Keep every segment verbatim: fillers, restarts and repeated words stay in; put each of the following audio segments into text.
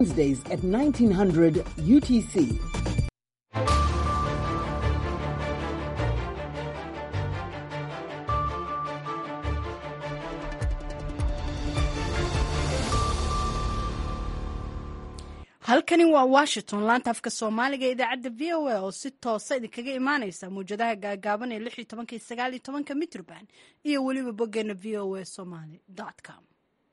Wednesdays at nineteen hundred U T C. halkani waa Washington, laanta afka Soomaaliga ee idaacadda V O A oo si toosa idinkaga imaanaysa muujadaha gaagaaban ee lix iyo toban iyo sagaal iyo toban mitirban iyo weliba boggeena v o a somali dot com.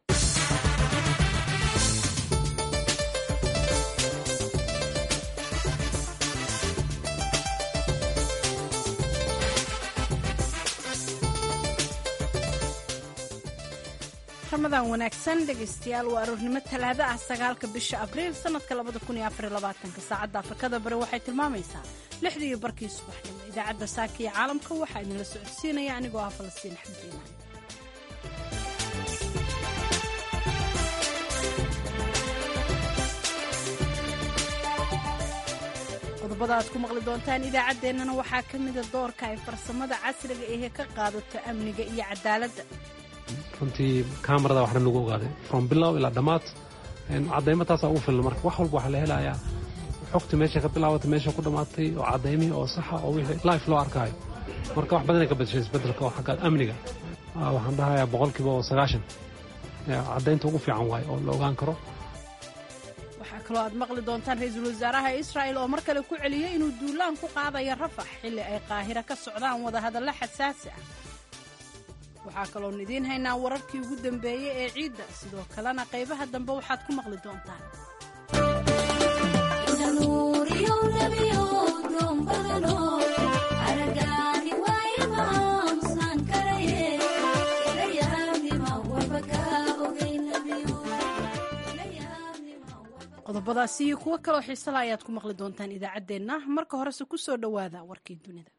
ramadan wanaagsan dhegeystayaal, waa aroornimo talaado ah sagaalka bisha abriil sanadka labada kun iyo afar iyo labaatanka. saacadda afrikada bari waxay tilmaamaysaa lixdii iyo barkii subaxnimo. idaacadda saaka iyo caalamka waxaa idinla socodsiinaya anigoo ah Falastiin Axmed Iimaan. qodobada aad ku maqli doontaan idaacaddeenana waxaa ka mida doorka ay farsamada casriga ahe ka qaadato amniga iyo cadaaladda. runtii kamarada waxna nagu ogaaday from bilow ilaa dhammaad cadaymo taasaa ugu filan. marka wax walba waxaa la helayaa xogta meesha ka bilaabatay meesha ku dhammaatay oo cadaymihii oo saxa oo wixii life loo arkaayo. marka wax badanay ka badashay isbeddelka oo xagga amniga waxaan dhahayaa boqolkiiba oo sagaashan cadaynta ugu fiican waaye oo la ogaan karo. waxaa kaloo aad maqli doontaan ra-iisul wasaaraha Israa'il oo mar kale ku celiyey inuu duulaan ku qaadayo Rafax xilli ay Qaahira ka socdaan wadahadallo xasaasi ah. waxaa kaloon idiin haynaa wararkii ugu dambeeyey ee ciidda, sidoo kalena qaybaha dambe waxaad ku maqli doontaan qodobadaasi iyo kuwo kaloo xiisala ayaad ku maqli doontaan idaacaddeenna. marka horese ku soo dhowaada warkii dunida.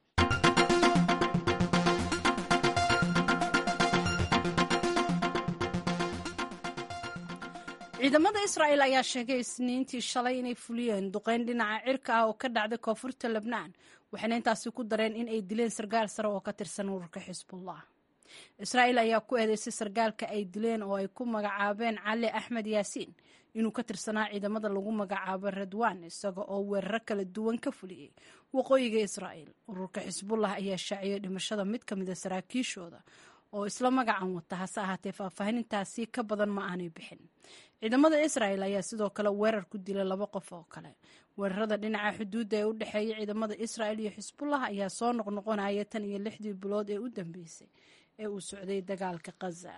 ciidamada Israa'il ayaa sheegay isniintii shalay inay fuliyeen duqeyn dhinaca cirka ah oo ka dhacday koonfurta Lebnaan, waxayna intaasi ku dareen in ay dileen sargaal sare oo ka tirsan ururka Xisbullah. Israa'il ayaa ku eedeysay sargaalka ay dileen oo ay ku magacaabeen Cali Axmed Yaasiin inuu ka tirsanaa ciidamada lagu magacaabo Radwan, isaga oo weeraro kala duwan ka fuliyey waqooyiga Israa'il. ururka Xisbullah ayaa shaaciyay dhimashada mid ka mid ah saraakiishooda oo isla magacan wata, hase ahaatee faahfaahinintaasi ka badan ma aanay bixin. ciidamada Israa'il ayaa sidoo kale weerar ku dilay laba qof oo kale. weerarada dhinaca xuduudda ee u dhexeeya ciidamada Israa'il iyo Xisbullah ayaa soo noqnoqonaya tan iyo lixdii bilood ee u dambeysay ee uu socday dagaalka Gaza.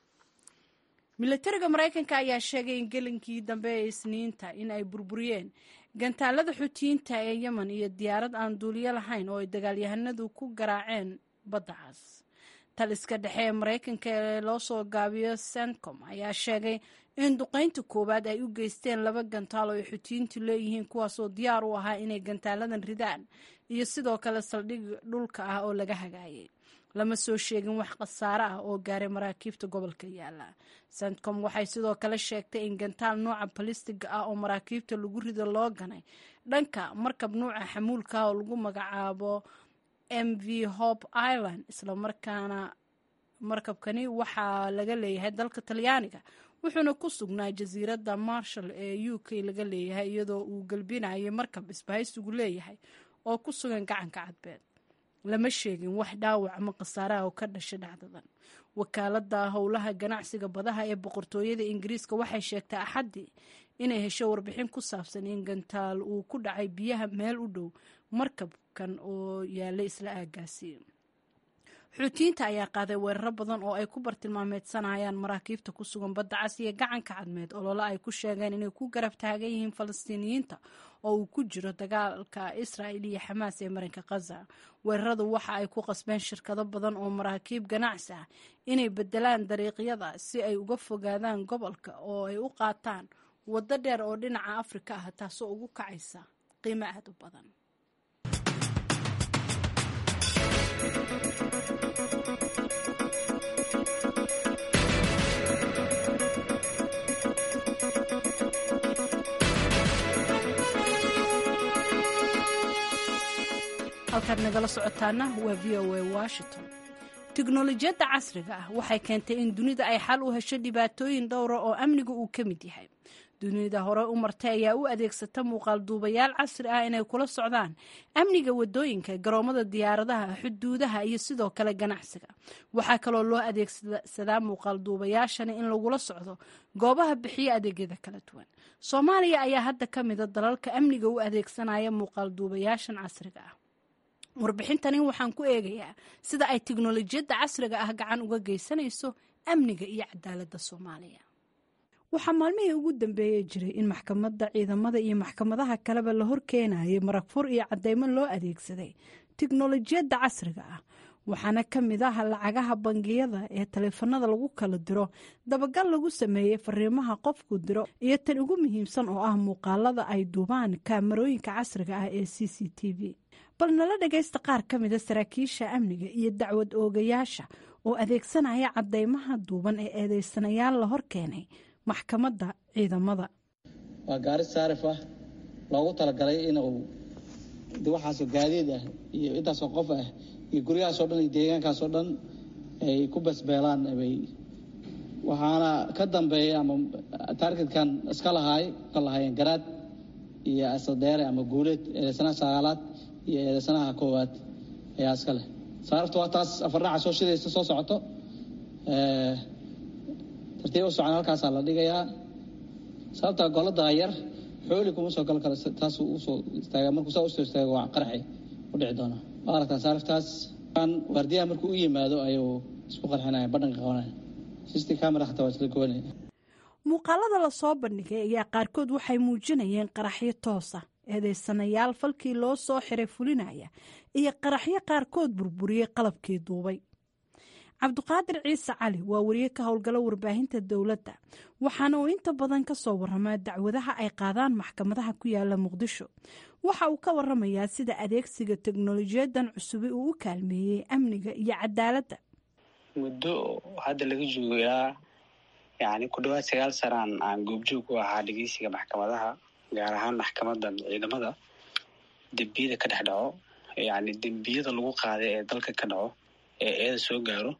militariga Mareykanka ayaa sheegay in gelinkii dambe ee Isniinta in ay burburiyeen gantaalada Xuutiyiinta ee Yemen iyo diyaarad aan duuliye lahayn oo ay dagaalyahanadu ku garaaceen badda Cas. taliska dhexe ee Mareykanka ee loo soo gaabiyo CENTCOM ayaa sheegay in duqeynta koowaad ay u geysteen laba gantaal oo ay Xuutiyiintu leeyihiin, kuwaasoo diyaar u ahaa inay gantaaladan ridaan, iyo sidoo kale saldhig dhulka ah oo laga hagaayay. lama soo sheegin wax khasaare ah oo gaaray maraakiibta gobolka yaala. CENTCOM waxay sidoo kale sheegtay in gantaal nooca balistiga ah oo maraakiibta lagu rido loo ganay dhanka markab nuuca xamuulka ah oo lagu magacaabo M V Hope Island, isla markaana markabkani waxaa laga leeyahay dalka Talyaaniga, wuxuuna ku sugnaa jasiiradda Marshall ee U K laga leeyahay, iyadoo uu galbinayay markab isbahaysigu leeyahay oo ku sugan gacanka cadbeed. lama sheegin wax dhaawac ama khasaare ah oo ka dhashay dhacdadan. wakaaladda howlaha ganacsiga badaha ee boqortooyada Ingiriiska waxay sheegtay Axaddii inay hesho warbixin ku saabsan in gantaal uu ku dhacay biyaha meel u dhow markabkan oo yaalay isla aagaasi. Xuutiyiinta ayaa qaaday weeraro badan oo ay ku bartilmaameedsanayaan maraakiibta ku sugan badda Cas iyo gacanka cadmeed, olole ay ku sheegeen inay ku garab taagan yihiin Falastiiniyiinta oo uu ku jiro dagaalka Israa'il iyo Xamaas ee marinka Gaza. weeraradu waxa ay ku qasbeen shirkado badan oo maraakiib ganacsi ah inay bedelaan dariiqyada si ay uga fogaadaan gobolka oo ay u qaataan waddo dheer oo dhinaca Afrika ah, taasoo ugu kacaysa qiimo aad u badan. halkaad nagala socotaana waa v o a Washington. tiknolojiyadda casriga ah waxay keentay in dunida ay xal u hesho dhibaatooyin dhowra oo amniga uu ka mid yahay. dunida hore u martay ayaa u adeegsata muuqaal duubayaal casri ah inay kula socdaan amniga wadooyinka, garoomada diyaaradaha, xuduudaha iyo sidoo kale ganacsiga. waxaa kaloo loo adeegsadaa muuqaal duubayaashani in lagula socdo goobaha bixiya adeegyada kala duwan. Soomaaliya ayaa hadda ka mida dalalka amniga u adeegsanaya muuqaal duubayaashan casriga ah. warbixintani waxaan ku eegayaa sida ay tiknolojiyadda casriga ah gacan uga geysanayso amniga iyo cadaaladda Soomaaliya. waxaa maalmihii ugu dambeeyey jiray in maxkamadda ciidamada iyo maxkamadaha kaleba la horkeenayay marag fur iyo cadeymo loo adeegsaday tiknolojiyadda casriga ah, waxaana ka mid ah lacagaha bangiyada ee taleefanada lagu kala diro, dabagal lagu sameeyey fariimaha qofku diro, iyo tan ugu muhiimsan oo ah muuqaalada ay duubaan kaamarooyinka casriga ah ee c c t v. bal nala dhagaysta qaar ka mida saraakiisha amniga iyo dacwad oogayaasha oo adeegsanaya cadeymaha duuban ee eedeysanayaal la hor keenay maxkamadda ciidamada. waa gaari saarif ah loogu talagalay inuu waxaasoo gaadiid ah iyo intaasoo qof ah iyo guryahaasoo dhan iyo deegaankaasoo dhan ay ku basbeelaan. waxaana ka dambeeya ama taargetkan iska lahaay ka lahaayeen garaad iyo asadheere ama guuleed eedeysanaha sagaalaad iyo eedeysanaha koowaad ayaa iska leh. saarifta waa taas afarnaaca soo shidaysa soo socoto tartiib u socon halkaasaa la dhigayaa. sababta golada yar xooli kuma soo gal karo, taas uu soo istaagaa. markuu saa usoo istaago waa qaraxi u dhici doona. waa aragtaa saariftaas waardiyaha markuu u yimaado ayuu isku qarxinaya, badhanka qabanaya. sisti camera xataa waa isla goynaya. muuqaalada lasoo bandhigay ayaa qaarkood waxay muujinayeen qaraxyo toosa, eedeysanayaal falkii loo soo xiray fulinaya, iyo qaraxyo qaarkood burburiyey qalabkii duubay. cabdiqaadir ciise cali waa wariye ka howlgala warbaahinta dowladda, waxaana uu inta badan ka soo waramaa dacwadaha ay qaadaan maxkamadaha ku yaala Muqdisho. waxa uu ka waramayaa sida adeegsiga teknolojiyadan cusubi uu u kaalmeeyey amniga iyo cadaaladda. muddo hadda laga joogo ilaa yani ku dhawaad sagaal sanaan aan goobjoog u ahaa dhegeysiga maxkamadaha, gaar ahaan maxkamadda ciidamada. dembiyada ka dhex dhaco, yani dembiyada lagu qaaday ee dalka ka dhaco ee eeda soo gaaro.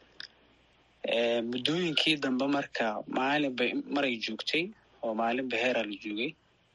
muddooyinkii dambe marka maalinba maray joogtay oo maalinba heeraa la joogay.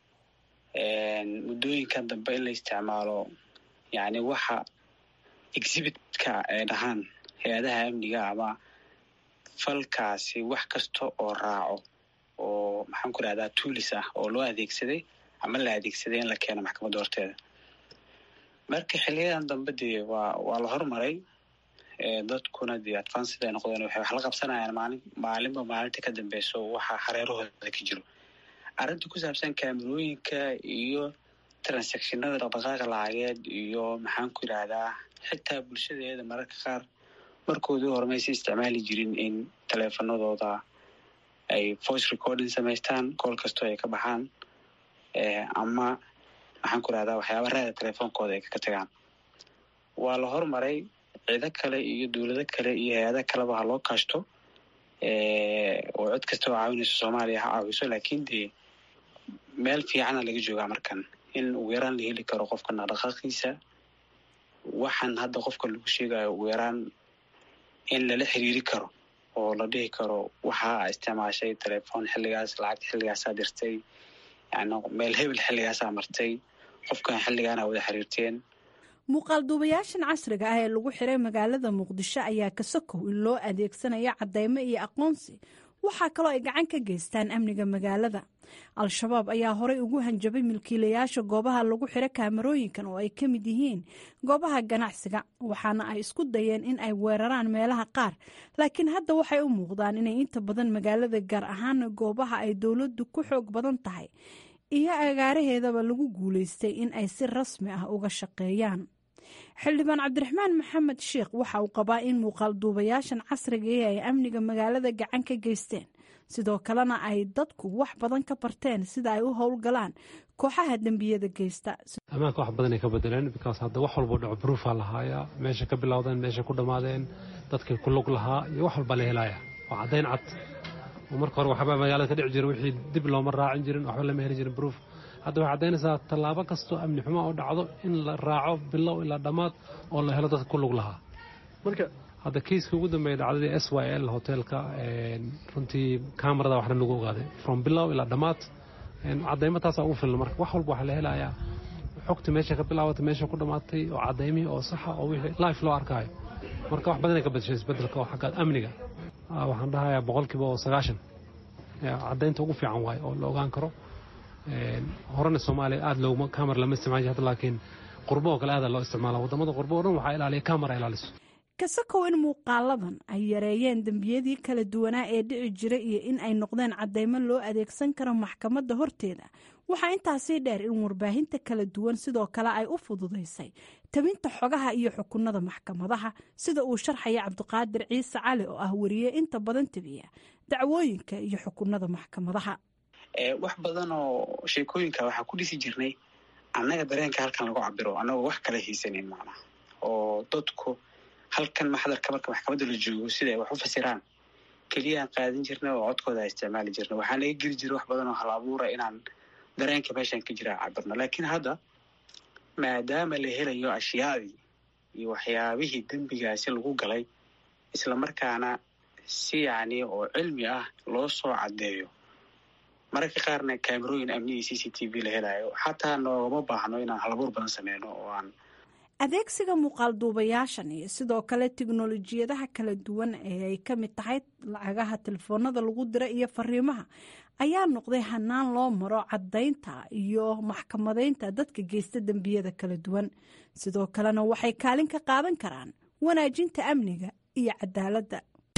muddooyinkan dambe in la isticmaalo yani waxa exhibitka ay dhahaan hay-adaha amniga ama falkaasi wax kasta oo raaco oo maxaan ku rahdaa tuulis ah oo loo adeegsaday ama la adeegsaday in la keeno maxkamadda horteeda. marka xiliyadan dambe dee waa waa la hormaray, dadkuna dee advanced ay noqdeen. waxay wax la qabsanayaan maalin maalinba maalinta ka dambeyso waxa hareerahooda ka jiro. arrinta ku saabsan kaamirooyinka iyo transactionada dhaqdhaqaaqa lacageed iyo maxaan ku yidhaahdaa xitaa bulshadeeda mararka qaar markoodii hore maysa isticmaali jirin in taleefanadooda ay voice recording samaystaan kool kastoo ay ka baxaan, ama maxaan ku yidhahdaa waxyaaba raada telefoonkooda ay ka tagaan. waa la hormaray, ciido kale iyo dowlado kale iyo hay-ada kaleba ha loo kaashto oo cid kasta oo caawinayso Soomaaliya ha caawiso. laakiin dee meel fiicana laga joogaa markan in ugu yaraan la heli karo qofka dhaqdhaqaaqiisa. waxaan hadda qofka lagu sheegayo ugu yaraan in lala xiriiri karo oo la dhihi karo waxaa isticmaashay telefoon xilligaas, lacag xilligaasaa dirtay, yani meel hebel xilligaasaa martay, qofkan xilligaana wada xiriirteen. muuqaal duubayaashan casriga ah ee lagu xiray magaalada Muqdisho ayaa ka sokow in loo adeegsanaya cadeymo iyo aqoonsi. waxaa kaloo ay gacan ka geystaan amniga magaalada. al-shabaab ayaa horey ugu hanjabay milkiilayaasha goobaha lagu xiro kaamarooyinkan oo ay ka mid yihiin goobaha ganacsiga, waxaana ay isku dayeen in ay weeraraan meelaha qaar. laakiin hadda waxay u muuqdaan inay inta badan magaalada, gaar ahaan goobaha ay dowladdu ku xoog badan tahay iyo agaaraheedaba lagu guulaystay in ay si rasmi ah uga shaqeeyaan. xildhibaan cabdiraxmaan maxamed sheekh waxa uu qabaa in muuqaal duubayaashan casriga ay amniga magaalada gacan ka geysteen, sidoo kalena ay dadku wax badan ka barteen sida ay u howlgalaan kooxaha dembiyada geysta. ammaanka wax badan ay ka bedeleen because hadda wax walba dhaco proofa lahaaya, meesha ka bilowdeen, meesha ku dhammaadeen, dadkii ku lug lahaa iyo wax walba la helaya. waa caddayn cad. marka hore waxba magaalada ka dhici jiray wixii dib looma raacin jirin, waxba lama heli jirin proof. hadda waxay caddaynaysaa tallaabo kastoo amni xumo oo dhacdo in la raaco bilow ilaa dhammaad oo la helo dadka ku lug lahaa. marka hadda kiiskii ugu dambeeyay dhacdadii S Y L hotelka runtii kaamarada waxna lagu ogaaday from bilow ilaa dhammaad cadaymo taasaa ugu filan marka wax walba waxaa la helayaa xogta meesha ka bilaabatay meesha ku dhammaatay oo cadaymihii oo saxa oo wixii life loo arkaayo marka wax badanay ka badashay isbedelka oo xagga amniga waxaan dhahayaa boqolkiiba oo sagaashan cadaynta ugu fiican waayo oo la ogaan karo horena soomaaliya aad looguma kamar lama isticmaali hadda laakiin qurbo oo kale aad loo isticmaala wadamada qurbo oo dhan waxaa ilaaliya kamera ilaaliso kasakow in muuqaaladan ay yareeyeen dembiyadii kala duwanaa ee dhici jira iyo in ay noqdeen cadaymo loo adeegsan karo maxkamadda horteeda waxaa intaasii dheer in warbaahinta kala duwan sidoo kale ay u fududaysay tabinta xogaha iyo xukunada maxkamadaha sida uu sharxaya cabdiqaadir ciise cali oo ah wariye inta badan tabiya dacwooyinka iyo xukunada maxkamadaha wax badan oo sheekooyinka waxaa ku dhisi jirnay annaga dareenka halkan lagu cabiro annagoo wax kala haysanin macnaha oo dadku halkan maxdarka marka maxkamadda la joogo sida ay wax u fasiraan keliyaan qaadan jirnay oo codkooda isticmaali jirnay waxaa laga geli jiray wax badan oo hal abuura inaan dareenka meeshan ka jira cabirno laakiin hadda maadaama la helayo ashyaadii iyo waxyaabihii dembigaasi lagu galay islamarkaana si yacni oo cilmi ah loo soo caddeeyo mararka qaarna kaamerooyin amni iyo c c t v la helayo xataa noogama baahno inaan halabuur badan sameyno oo aan adeegsiga muuqaal duubayaashan iyo sidoo kale tiknolojiyadaha kala duwan ee ay ka mid tahay lacagaha telefoonada lagu dira iyo fariimaha ayaa noqday hanaan loo maro cadaynta iyo maxkamadeynta dadka geysta dembiyada kala duwan sidoo kalena waxay kaalin ka qaadan karaan wanaajinta amniga iyo cadaaladda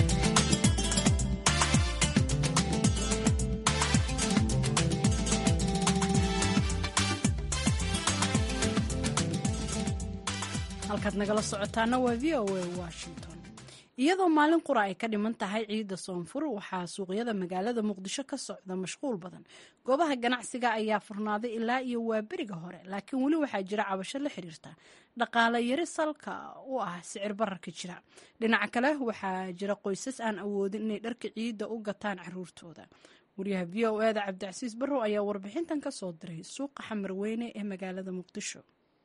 halkaad nagala socotaana waa v o a washington iyadoo maalin qura ay ka dhiman tahay ciidda soonfur waxaa suuqyada magaalada muqdisho ka socda mashquul badan goobaha ganacsiga ayaa furnaaday ilaa iyo waaberiga hore laakiin weli waxaa jira cabasho la xiriirta dhaqaale yari salka u ah sicir bararka jira dhinaca kale waxaa jira qoysas aan awoodin inay dharka ciidda u gataan caruurtooda wariyaha v o eda cabdicasiis barrow ayaa warbixintan ka soo diray suuqa xamarweyne ee magaalada muqdisho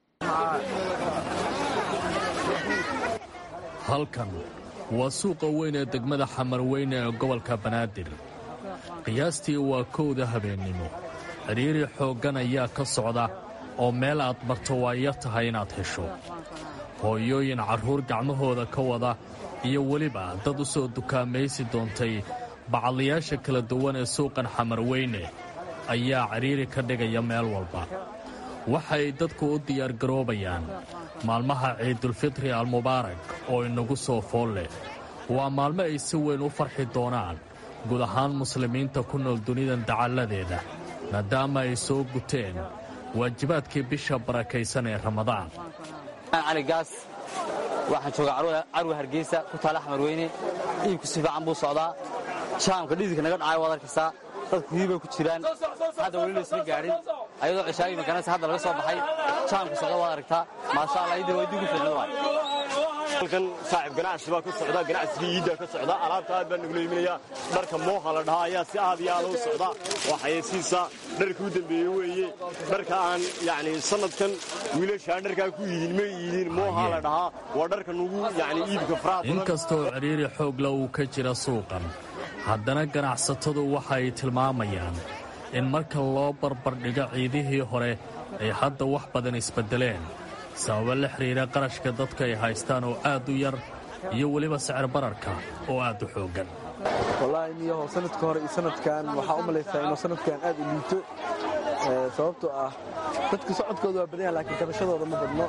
halkan waa suuqa weyn ee degmada xamarweyne ee gobolka banaadir qiyaastii waa kowda habeennimo xidhiiri xooggan ayaa ka socda oo meel aad marto waa yar tahay inaad hesho hooyooyin carruur gacmahooda ka wada iyo weliba dad u soo dukaamaysi doontay bacadlayaasha kala duwan ee suuqan xamarweyne ayaa cidhiiri ka dhigaya meel walba waxay dadku u diyaargaroobayaan maalmaha ciidulfitri almubaarak oo inagu soo fool leh waa maalmo ay si weyn u farxi doonaan guud ahaan muslimiinta ku nool dunidan dacalladeeda maadaama ay soo guteen waajibaadkii bisha barakaysan ee ramadaan cali gaas waxaan joogaa carwa hargeysa ku taala xamarweyne iibku si fiican buu socdaa jaamka dhididka naga dhacay waad arkaysaa dadku hiibay ku jiraan hadda weli laysla gaadhin ayadoo cishaayi makanaysa hadda laga soo baxay jaamka socda waad aragtaa maasha allah iidin waa digu fiicnad waay halkan saacib ganacsi baa ka socda ganacsigii iiddaa ka socda alaabta aad baa nagula iminayaa dharka mooha la dhahaa ayaa si aad iyo aad u socda waa xayeysiisa dharka u dambeeye weeye dharka aan yacni sanadkan wiilashaan dharkaa ku iidin ma iidin mooha la dhahaa waa dharka nugu yacni iibka faraha badan inkastoo cidhiiri xoogla uu ka jira suuqan haddana ganacsatadu waxay tilmaamayaan in marka loo barbardhigo ciidihii hore ay hadda wax badan isbeddeleen sababa la xidhiira qarashka dadka ay haystaan oo aad u yar iyo weliba sicir bararka oo aad u xooggan wallaahi miyaho sanadka hore iyo sanadkan waxaa u malaysaa inuu sanadkan aad u liito sababtoo ah dadka socodkooda waa badan yaha laakiin kabashadooda ma badno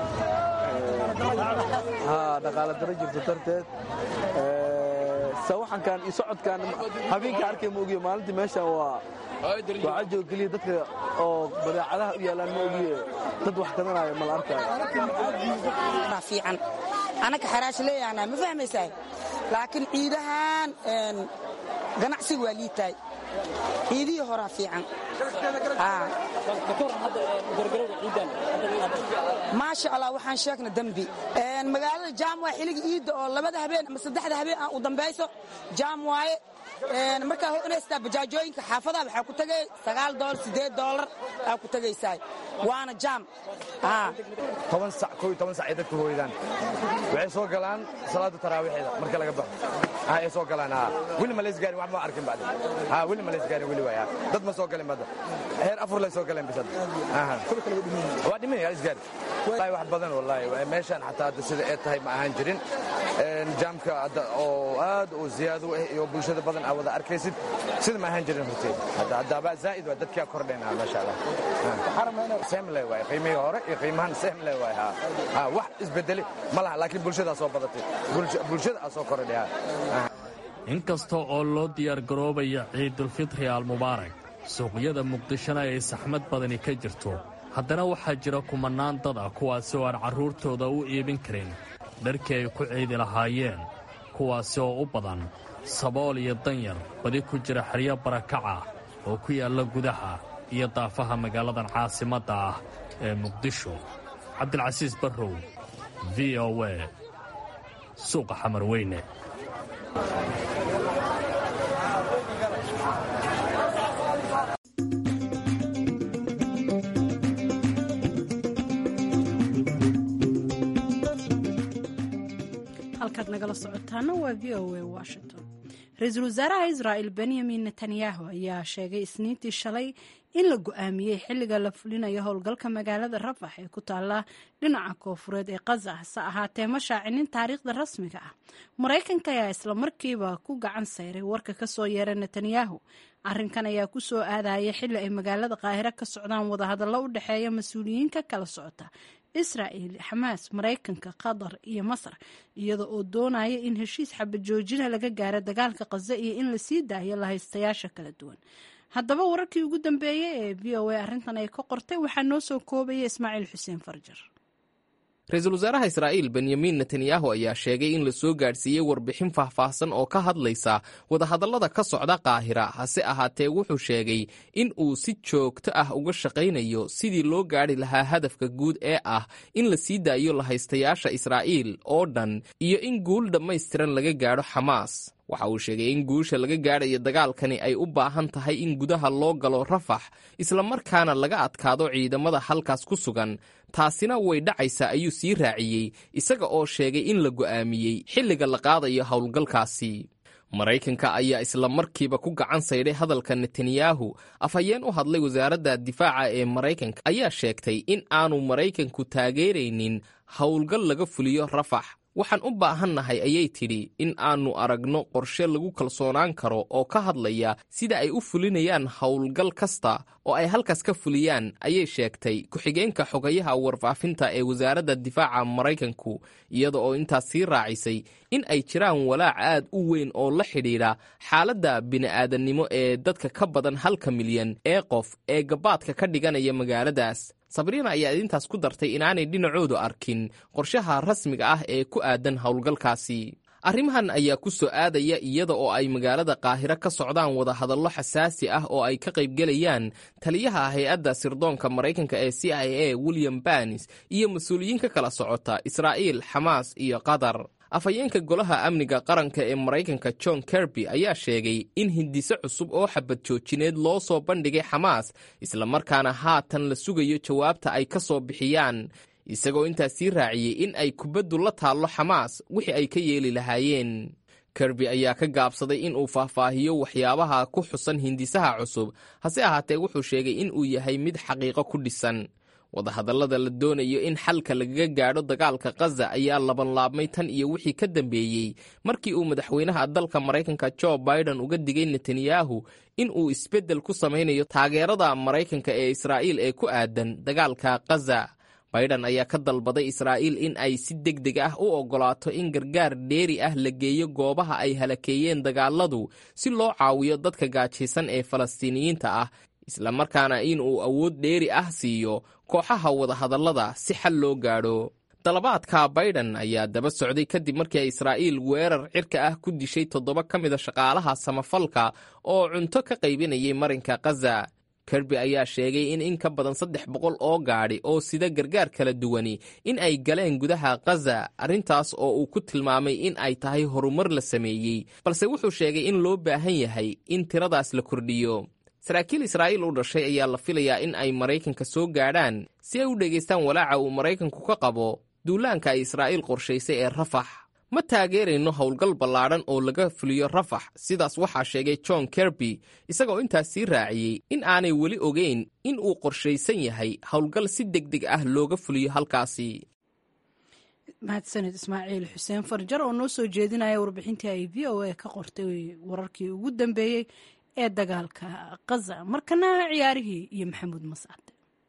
dhaqaale daro jirto darteed sawaxankan iyo socodkan habeenka arkay ma ogiye maalintii meeshan waa waxaa jooga keliya dadka oo badeecadaha u yaalaan ma ogiye dad wax gadanaayo ma la arkaayo fiican anaka xaraash leeyahana ma fahmaysaa laakiin ciidahan ganacsiga waa liitaay ciidihii horaa fiican maasha allah waxaan sheegna dembi magaalada jaam waa xilliga iidda oo labada habeen ama saddexda habeen aan u dambayso jaam waaye markaa hoganaysataa bajaajooyinka xaafadaha waxaa ku tagay sagaal doolar siddeed doolar aa ku tagaysaa waana jaam toban sac koo iyo toban sac ay dadku hooydaan waxay soo galaan salaada taraawiixda marka laga baxo ay soo galaan weli ma lees gaarin wax ma arkin bacdi ha weli ma lees gaarin weli waaya dad ma soo galin bada heer afur la soo galeen bisad aha waa dhimin yaa isgaar wallahi wax badan wallahi meeshan xataa sida ay tahay ma ahaan jirin jaamka oo aad u ziyaado ah iyo bulshada badan aad wada arkaysid sida ma ahaan jirin hortay hadda hadda ba zaid waa dadka kordhayna ma sha Allah xaramayna samle way qiimaha hore iyo qiimahan samle way ha ha wax isbedeli malaha laakiin bulshada soo badatay bulshada soo kordhaya inkastoo oo loo diyaar garoobaya ciidul fitri al mubaarak suuqyada muqdishona ay saxmad badani ka jirto haddana waxaa jira kumanaan dad ah kuwaasi oo aan carruurtooda u iibin karin dharkii ay ku ciidi lahaayeen kuwaasi oo u badan sabool iyo danyar badi ku jira xeryo barakaca oo ku yaalla gudaha iyo daafaha magaaladan caasimadda ah ee muqdisho cabdilcasiis barrow v o a suuqa xamarweyne halkaad nagala socotaana waa v o a washington ra-iisul wasaaraha israa'il benyamin netanyahu ayaa sheegay isniintii shalay in la go'aamiyey xilliga la fulinayo howlgalka magaalada rafax ee ku taalla dhinaca koofureed ee kaza hase ahaatee ma shaacinin taariikhda rasmiga ah maraykanka ayaa isla markiiba ku gacan sayray warka ka soo yeera netanyahu arrinkan ayaa ku soo aadaya xilli ay magaalada qaahiro ka socdaan wadahadallo u dhexeeya mas-uuliyiinka kala socota israa'il xamaas maraykanka qatar iyo masar iyada oo doonaya in heshiis xabajoojina laga gaaro dagaalka kaza iyo in la sii daayo lahaystayaasha kala duwan haddaba wararkii ugu dambeeyey ee v o a arrintan ay ka qortay waxaa noo soo koobaya ismaaciil xuseen farjar ra-iisul wasaaraha israa'iil benyamin netanyahu ayaa sheegay in la soo gaadhsiiyey warbixin faahfaahsan oo ka hadlaysa wadahadallada ka socda qaahira hase ahaatee wuxuu sheegay in uu si joogto ah uga shaqaynayo sidii loo gaadhi lahaa hadafka guud ee ah in la sii daayo lahaystayaasha israa'iil oo dhan iyo in guul dhammaystiran laga gaadho xamaas waxa uu sheegay in guusha laga gaadhayo dagaalkani ay u baahan tahay in gudaha loo galo rafax islamarkaana laga adkaado ciidamada halkaas ku sugan taasina way dhacaysaa ayuu sii raaciyey isaga oo sheegay in la go'aamiyey xilliga la qaadayo howlgalkaasi maraykanka ayaa isla markiiba ku gacan saydhay hadalka netanyahu afhayeen u hadlay wasaaradda difaaca ee maraykanka ayaa sheegtay in aanu maraykanku taageeraynin howlgal laga fuliyo rafax waxaan u baahannahay ayay tidhi in aannu aragno qorshe lagu kalsoonaan karo oo ka hadlaya sida ay u fulinayaan howlgal kasta oo ay halkaas ka fuliyaan ayay sheegtay ku-xigeenka xogayaha warfaafinta ee wasaaradda difaaca maraykanku iyada oo intaas sii raacisay in ay jiraan walaac aad u weyn oo la xidhiidha xaaladda bini'aadannimo ee dadka ka badan halka milyan ee qof ee gabaadka ka dhiganaya magaaladaas sabriina ayaa idintaas ku dartay inaanay dhinacoodu arkin qorshaha rasmiga ah ee ku aadan howlgalkaasi arrimahan ayaa ku soo aadaya iyada oo ay magaalada qaahiro ka socdaan wadahadallo xasaasi ah oo ay ka qaybgelayaan taliyaha hay-adda sirdoonka maraykanka ee c i a william banis iyo mas-uuliyiin ka kala socota israa'iil xamaas iyo qatar afhayeenka golaha amniga qaranka ee maraykanka john kirby ayaa sheegay in hindise cusub oo xabad joojineed loo soo bandhigay xamaas islamarkaana haatan la sugayo jawaabta ay ka soo bixiyaan isagoo intaas sii raaciyey in ay kubaddu la taallo xamaas wixii ay ka yeeli lahaayeen kirby ayaa ka gaabsaday in uu faahfaahiyo waxyaabaha ku xusan hindisaha cusub hase ahaatee wuxuu sheegay in uu yahay mid xaqiiqo ku dhisan wadahadallada la doonayo in xalka lagaga gaadho dagaalka kaza ayaa labanlaabmay tan iyo wixii ka dambeeyey markii uu madaxweynaha dalka maraykanka jo biden uga digay netanyahu in uu isbeddel ku samaynayo taageerada maraykanka ee israa'iil ee ku aadan dagaalka kaza biden ayaa ka dalbaday israa'iil in ay si deg deg ah u oggolaato in gargaar dheeri ah la geeyo goobaha ay halakeeyeen dagaaladu si loo caawiyo dadka gaajaysan ee falastiiniyiinta ah islamarkaana in uu awood dheeri ah siiyo kooxaha wadahadallada si xal loo gaadho dalabaadka biden ayaa daba socday kadib markii ay israa'iil weerar cirka ah ku dishay toddoba ka mida shaqaalaha samafalka oo cunto ka qaybinayay marinka kaza kirby ayaa sheegay in in ka badan saddex boqol oo gaadhi oo sida gargaar kala duwani in ay galeen gudaha kaza arrintaas oo uu ku tilmaamay in ay tahay horumar la sameeyey balse wuxuu sheegay in loo baahan yahay in tiradaas la kordhiyo saraakiil israa'iil u dhashay ayaa la filayaa in ay maraykanka soo gaadhaan si ay u dhegaystaan walaaca uu maraykanku ka qabo duulaanka ay israa'iil qorshaysay ee rafax ma taageerayno howlgal ballaadhan oo laga fuliyo rafax sidaas waxaa sheegay john kerby isagoo intaas sii raaciyey in aanay weli ogeyn in uu qorshaysan yahay howlgal si degdeg ah looga fuliyo halkaasi. mahadsanid ismaaciil xuseen farjar oo noo soo jeedinaya warbixintii ay v o a ka qortay wararkii ugu dambeeyey ee dagaalka Gaza. markana ciyaarihii iyo maxamuud mascad.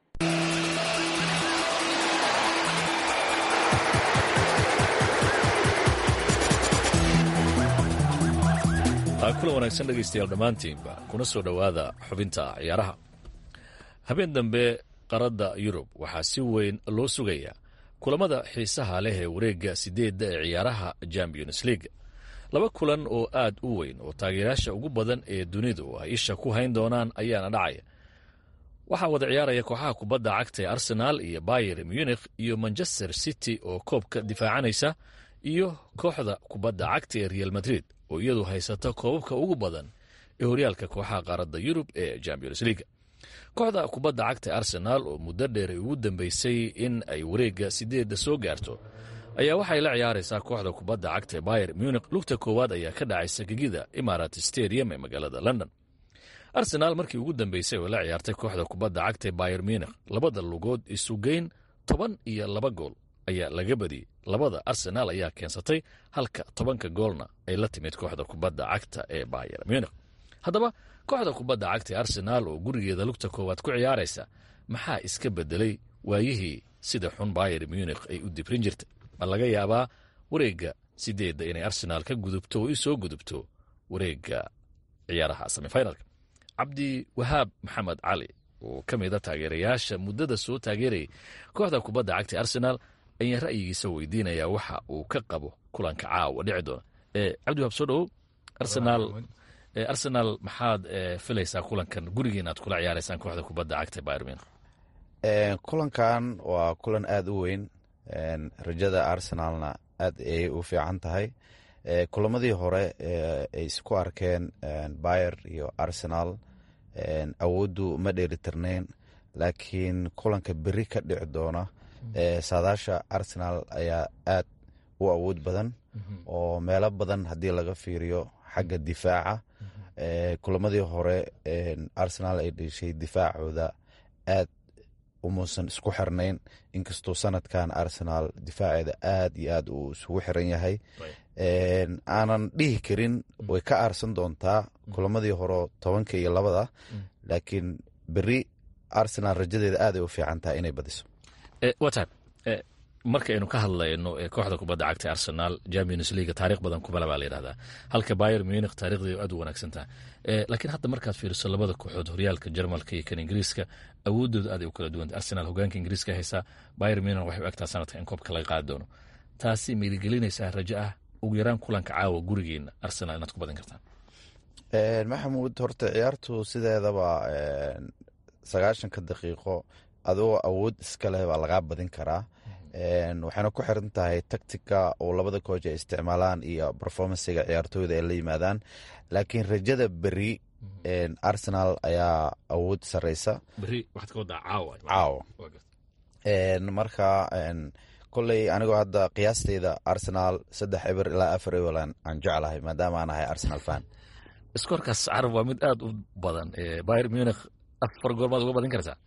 kulan wanaagsan dhegaystayaal dhammaantiinba kuna soo dhowaada xubinta ciyaaraha. habeen dambe qaradda yurub waxaa si weyn loo sugayaa kulamada xiisaha leh ee wareegga sideedda ee ciyaaraha champions league. laba kulan oo aad u weyn oo taageerayaasha ugu badan ee dunidu ay isha ku hayn doonaan ayaana dhacaya. waxaa wada ciyaaraya kooxaha kubadda cagta ee arsenaal iyo bayer munich iyo manchester city oo koobka difaacanaysa iyo kooxda kubadda cagta ee real madrid oo iyadu haysata koobabka ugu badan ee horyaalka kooxaha qaaradda yurub ee champions league. kooxda kubadda cagta arsenaal oo muddo dheer ay ugu dambaysay in ay wareegga sideedda soo gaarto ayaa waxay la ciyaaraysaa kooxda kubadda cagta ee bayer munich. lugta koowaad ayaa ka dhacaysa gegida imarat stadium ee magaalada london. arsenaal markii ugu dambaysay oo la ciyaartay kooxda kubadda cagta ee bayer munich labada lugood isugeyn toban iyo laba gool ayaa laga badiyey. labada arsenaal ayaa keensatay halka tobanka goolna ay la timid kooxda kubadda cagta ee bayer munich. haddaba kooxda kubadda cagta ee arsenaal oo gurigeeda lugta koowaad ku ciyaaraysa maxaa iska beddelay waayihii sida xun bayer munich ay u dibrin jirtay? ma laga yaabaa wareegga sideedda inay arsenaal ka gudubto oo i soo gudubto wareegga ciyaaraha semifinalka? cabdi wahaab maxamed cali oo ka mida taageerayaasha muddada soo taageerayay kooxda kubadda cagta ee arsenaal ayaan ra'yigiisa weydiinayaa waxa uu ka qabo kulanka caawa dhici doona. cabdi wahaab soo dhowow. arsenaal arsenaal maxaad filaysaa kulankan gurigiina aad kula ciyaaraysaan kooxda kubadda cagta bayer munich? kulankan waa kulan aada u weyn. rajada arsenaalna aad ayay u fiican tahay. kulamadii hore ay isku arkeen bayer iyo arsenaal awooddu ma dheelitirnayn, laakiin kulanka beri ka dhici doona saadaasha arsenaal ayaa aad u awood badan oo meelo badan haddii laga fiiriyo xagga difaaca. kulamadii hore arsenaal ay dheshay difaacooda aad umuusan isku xirnayn, inkastoo sanadkan arsenaal difaaceeda aad iyo aad uu isugu xiran yahay. aanan dhihi karin way ka aarsan doontaa kulamadii hore tobanka iyo labada, laakiin beri arsenaal rajadeeda aad ay u fiican tahay inay badiso. wataab markaynu ka hadlayno kooxda kubadda cagta arsenaal champions league taariikh badan kubala baa la yidhahdaa, halka bayer munich taarikhdeedu aad u wanaagsan tahay. laakiin hadda markaad fiiriso labada kooxood horyaalka jarmalka iyo kan ingiriiska awooddooda aad ay u kala duwanta. arsenaal hogaanka ingiriiska haysaa, bayer munich waxay u egtaa sanadka in koobka laga qaadi doono. taasi maidigelinaysaa rajo ah ugu yaraan kulanka caawa gurigeena arsenaal inaad ku badan kartaan? maxamuud, horta ciyaartu sideedaba sagaashanka daqiiqo adoo awood iska leh baa lagaa badin karaa. waxayna ku xiran tahay tactica oo labada koox ay isticmaalaan iyo performancega ciyaartooyda ay la yimaadaan. laakiin rajada beri arsenaal ayaa awood sareysa. caawa marka koley anigoo hadda qiyaasteyda arsenaal saddex eber ilaa afar eber aan jeclahay maadaama aan ahay arsenaal fan. iskoorkaas carab waa mid aad u badan. bayer munich afar gool baad uga badin kartaa?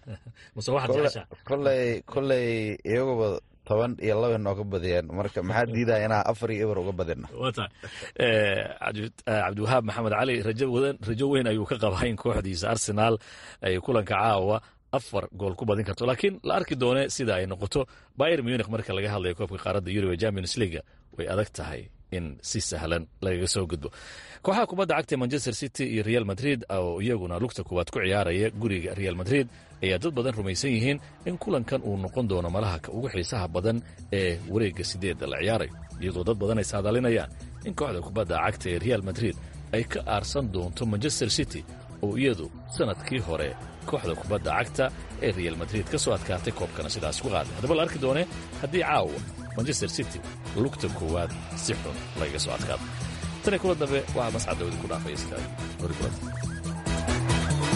koley koley iyaguba toban iyo laba nooga badiyeen, marka maxaa diidaya inaa afar iyo eber uga badina? cabdiwahaab maxamed cali rajo weyn ayuu ka qabaa in kooxdiisa arsenaal ay kulanka caawa afar gool ku badin karto, laakiin la arki doone sida ay noqoto. bayer munich marka laga hadlayo koobka qaaradda yurub ee champions league way adag tahay in si sahlan lagaga soo gudbo. kooxaha kubadda cagta manchester city iyo real madrid oo iyaguna lugta koowaad ku ciyaaraya guriga real madrid ayaa dad badan rumaysan yihiin in kulankan uu noqon doono malaha ka ugu xiisaha badan ee wareegga sideedda la ciyaarayo, iyadoo dad badan ay saadalinayaan in kooxda kubadda cagta ee real madrid ay ka aarsan doonto manchester city oo iyadu sanadkii hore kooxda kubadda cagta ee real madrid ka soo adkaatay koobkana sidaas ku qaaday. haddaba la arki doone haddii caawa manchester city lugta koowaad si xun lagaga soo adkaado. tan iyo kula dambe waxaa mascad dawadi ku dhaafaya sidaa hori kulanta.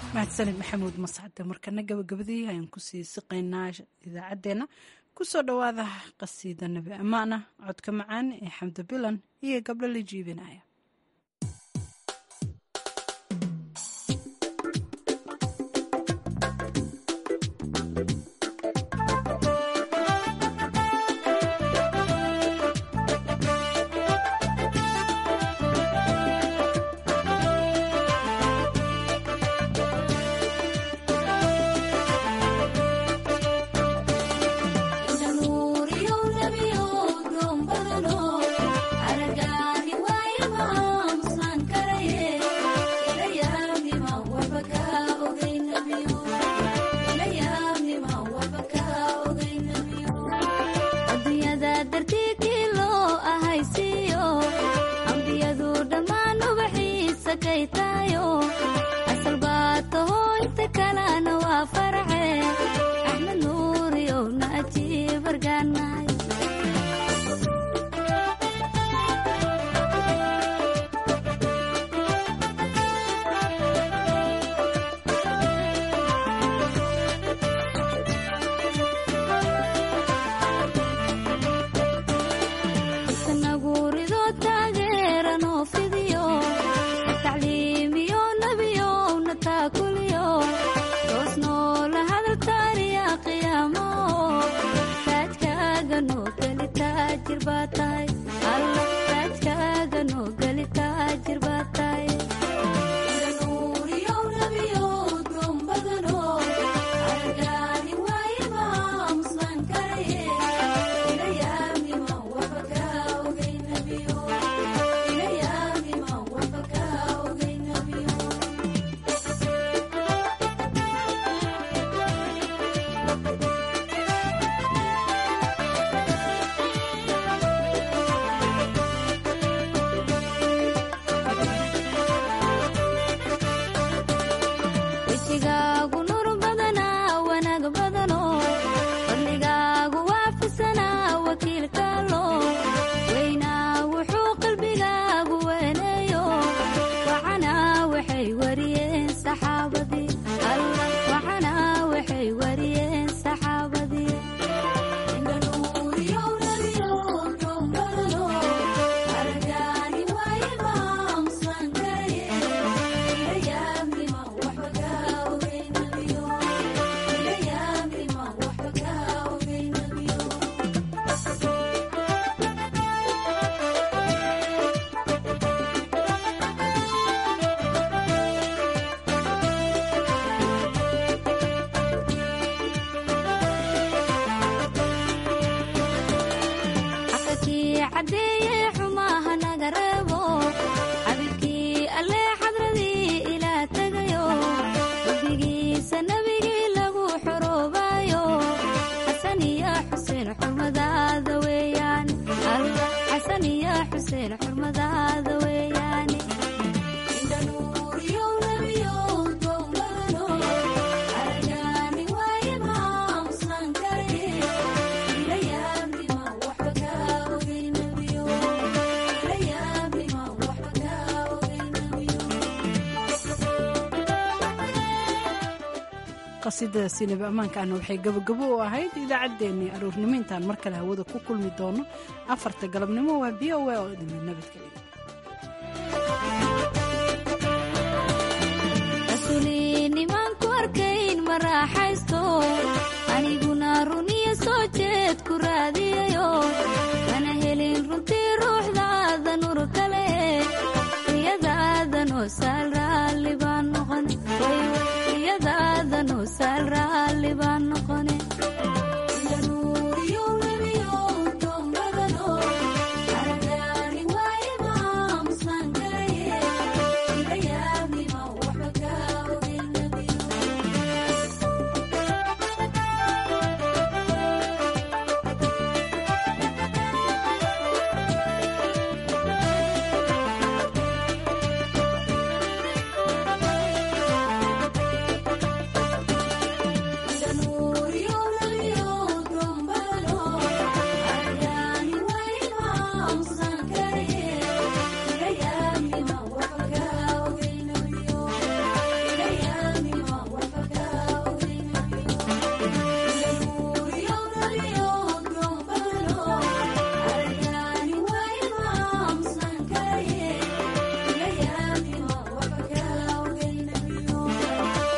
mahadsanid maxamuud mascade markana gabagabadii ayaan kusii siqaynaa idaacaddeenna kusoo dhowaada qasiida nabi ammaana codka macaan ee xamda bilan iyo gabdho la jiibinaya qasiidadaasi nabi ammaankaana waxay gabagabo u ahayd idaacaddeenii aroornimo intaan mar kale hawada ku kulmi doono afarta galabnimo waa b o a oo idinla nabadgeliya rasuulinimaanku arkayn ma raaxaysto aniguna runiya soo jeed ku raadiyayo mana helin runtii ruuxdaada nur kale riyadaadanoo saal